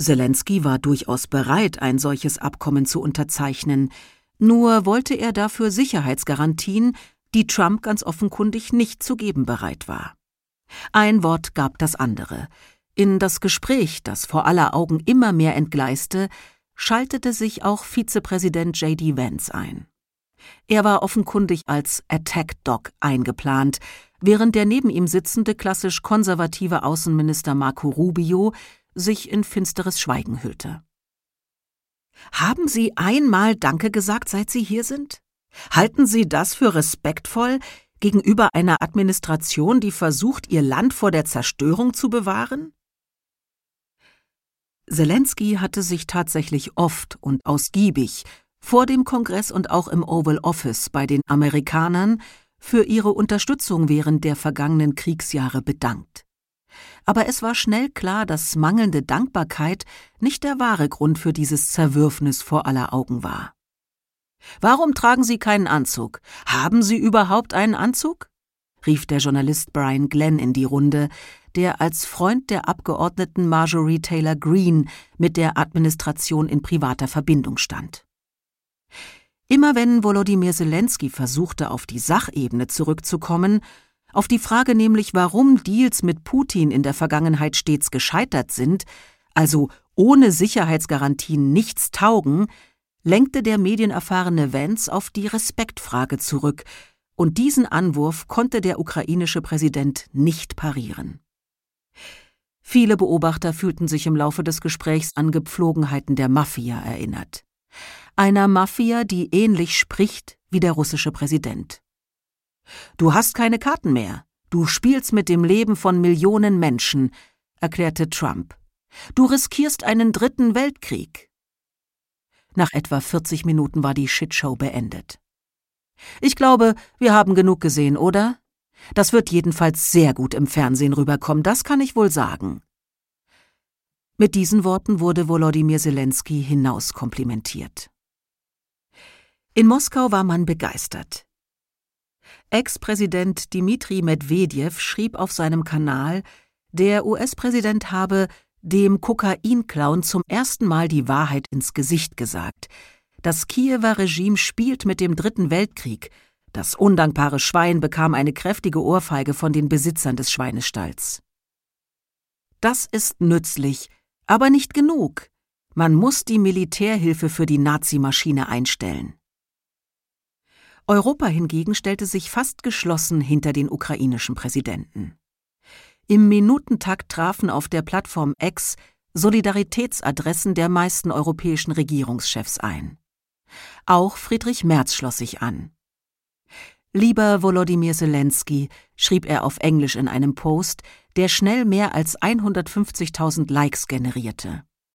Selenskyj war durchaus bereit, ein solches Abkommen zu unterzeichnen, nur wollte er dafür Sicherheitsgarantien, die Trump ganz offenkundig nicht zu geben bereit war. Ein Wort gab das andere. In das Gespräch, das vor aller Augen immer mehr entgleiste, schaltete sich auch Vizepräsident J.D. Vance ein. Er war offenkundig als Attack Dog eingeplant, während der neben ihm sitzende klassisch konservative Außenminister Marco Rubio sich in finsteres Schweigen hüllte. »Haben Sie einmal Danke gesagt, seit Sie hier sind? Halten Sie das für respektvoll gegenüber einer Administration, die versucht, ihr Land vor der Zerstörung zu bewahren?« Selenskyj hatte sich tatsächlich oft und ausgiebig vor dem Kongress und auch im Oval Office bei den Amerikanern für ihre Unterstützung während der vergangenen Kriegsjahre bedankt. Aber es war schnell klar, dass mangelnde Dankbarkeit nicht der wahre Grund für dieses Zerwürfnis vor aller Augen war. »Warum tragen Sie keinen Anzug? Haben Sie überhaupt einen Anzug?« rief der Journalist Brian Glenn in die Runde, der als Freund der Abgeordneten Marjorie Taylor Greene mit der Administration in privater Verbindung stand. Immer wenn Volodymyr Selenskyj versuchte, auf die Sachebene zurückzukommen, auf die Frage nämlich, warum Deals mit Putin in der Vergangenheit stets gescheitert sind, also ohne Sicherheitsgarantien nichts taugen, lenkte der medienerfahrene Vance auf die Respektfrage zurück, und diesen Anwurf konnte der ukrainische Präsident nicht parieren. Viele Beobachter fühlten sich im Laufe des Gesprächs an Gepflogenheiten der Mafia erinnert. Einer Mafia, die ähnlich spricht wie der russische Präsident. »Du hast keine Karten mehr. Du spielst mit dem Leben von Millionen Menschen«, erklärte Trump. »Du riskierst einen 3. Weltkrieg.« Nach etwa 40 Minuten war die Shitshow beendet. »Ich glaube, wir haben genug gesehen, oder? Das wird jedenfalls sehr gut im Fernsehen rüberkommen, das kann ich wohl sagen.« Mit diesen Worten wurde Volodymyr Selenskyj hinauskomplimentiert. In Moskau war man begeistert. Ex-Präsident Dmitri Medwedew schrieb auf seinem Kanal, der US-Präsident habe dem Kokain-Clown zum ersten Mal die Wahrheit ins Gesicht gesagt. Das Kiewer Regime spielt mit dem 3. Weltkrieg. Das undankbare Schwein bekam eine kräftige Ohrfeige von den Besitzern des Schweinestalls. Das ist nützlich, aber nicht genug. Man muss die Militärhilfe für die Nazimaschine einstellen. Europa hingegen stellte sich fast geschlossen hinter den ukrainischen Präsidenten. Im Minutentakt trafen auf der Plattform X Solidaritätsadressen der meisten europäischen Regierungschefs ein. Auch Friedrich Merz schloss sich an. »Lieber Volodymyr Selenskyj«, schrieb er auf Englisch in einem Post, der schnell mehr als 150.000 Likes generierte.